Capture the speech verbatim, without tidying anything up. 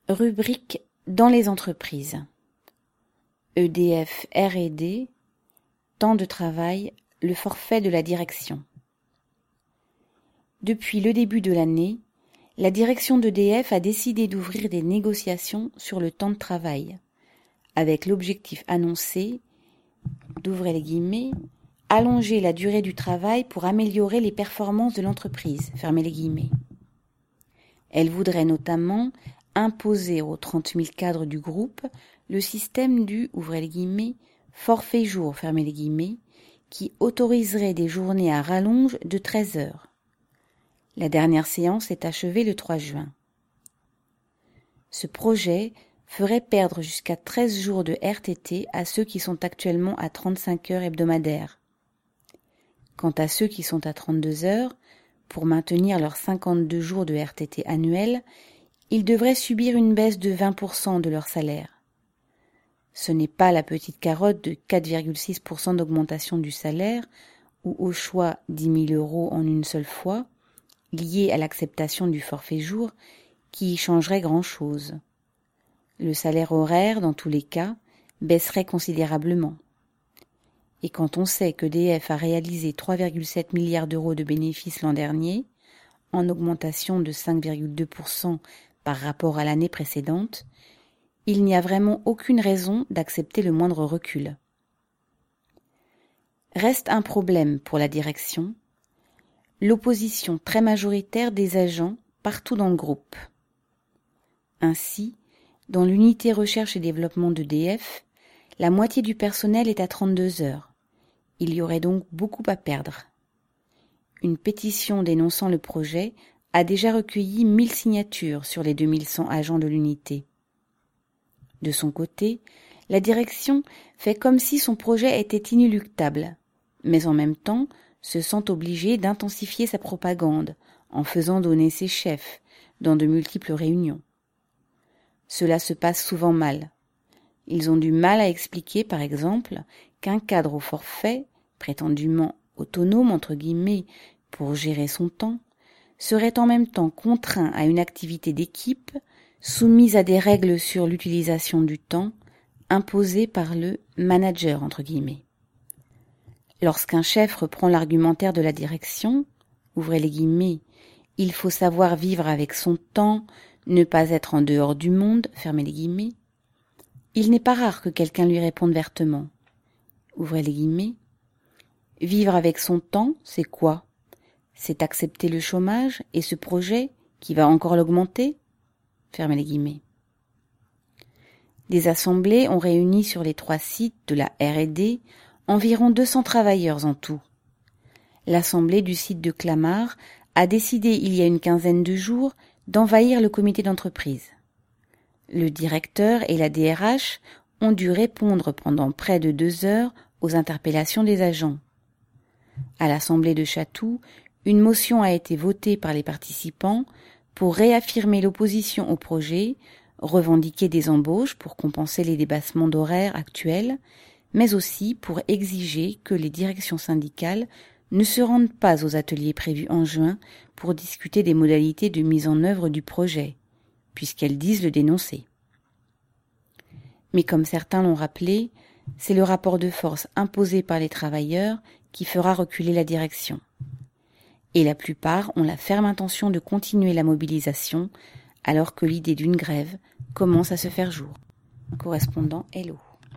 Rubrique dans les entreprises. E D F R et D, temps de travail, le forfait de la direction. Depuis le début de l'année, la direction d'E D F a décidé d'ouvrir des négociations sur le temps de travail, avec l'objectif annoncé, d'ouvrir les guillemets, allonger la durée du travail pour améliorer les performances de l'entreprise, fermez les guillemets. Elle voudrait notamment imposer aux trente mille cadres du groupe le système du, ouvrez les guillemets, forfait jour, fermez les guillemets, qui autoriserait des journées à rallonge de treize heures. La dernière séance est achevée le trois juin. Ce projet ferait perdre jusqu'à treize jours de R T T à ceux qui sont actuellement à trente-cinq heures hebdomadaires. Quant à ceux qui sont à trente-deux heures, pour maintenir leurs cinquante-deux jours de R T T annuels, ils devraient subir une baisse de vingt pour cent de leur salaire. Ce n'est pas la petite carotte de quatre virgule six pour cent d'augmentation du salaire ou au choix dix mille euros en une seule fois, liée à l'acceptation du forfait jour, qui y changerait grand-chose. Le salaire horaire, dans tous les cas, baisserait considérablement. Et quand on sait que E D F a réalisé trois virgule sept milliards d'euros de bénéfices l'an dernier, en augmentation de cinq virgule deux pour cent par rapport à l'année précédente, il n'y a vraiment aucune raison d'accepter le moindre recul. Reste un problème pour la direction, l'opposition très majoritaire des agents partout dans le groupe. Ainsi, dans l'unité recherche et développement d'E D F, la moitié du personnel est à trente-deux heures. Il y aurait donc beaucoup à perdre. Une pétition dénonçant le projet a déjà recueilli mille signatures sur les deux mille cent agents de l'unité. De son côté, la direction fait comme si son projet était inéluctable, mais en même temps se sent obligée d'intensifier sa propagande en faisant donner ses chefs dans de multiples réunions. Cela se passe souvent mal. Ils ont du mal à expliquer, par exemple, qu'un cadre au forfait, prétendument autonome entre guillemets pour gérer son temps, serait en même temps contraint à une activité d'équipe, soumise à des règles sur l'utilisation du temps, imposées par le manager entre guillemets. Lorsqu'un chef reprend l'argumentaire de la direction, ouvrez les guillemets, il faut savoir vivre avec son temps, ne pas être en dehors du monde, fermez les guillemets, il n'est pas rare que quelqu'un lui réponde vertement, ouvrez les guillemets, vivre avec son temps, c'est quoi ? C'est accepter le chômage et ce projet qui va encore l'augmenter ? Fermez les guillemets. Des assemblées ont réuni sur les trois sites de la R et D environ deux cents travailleurs en tout. L'assemblée du site de Clamart a décidé il y a une quinzaine de jours d'envahir le comité d'entreprise. Le directeur et la D R H ont dû répondre pendant près de deux heures aux interpellations des agents. À l'assemblée de Chatou, une motion a été votée par les participants pour réaffirmer l'opposition au projet, revendiquer des embauches pour compenser les débassements d'horaires actuels, mais aussi pour exiger que les directions syndicales ne se rendent pas aux ateliers prévus en juin pour discuter des modalités de mise en œuvre du projet, puisqu'elles disent le dénoncer. Mais comme certains l'ont rappelé, c'est le rapport de force imposé par les travailleurs qui fera reculer la direction. Et la plupart ont la ferme intention de continuer la mobilisation alors que l'idée d'une grève commence à se faire jour. Correspondant Hello.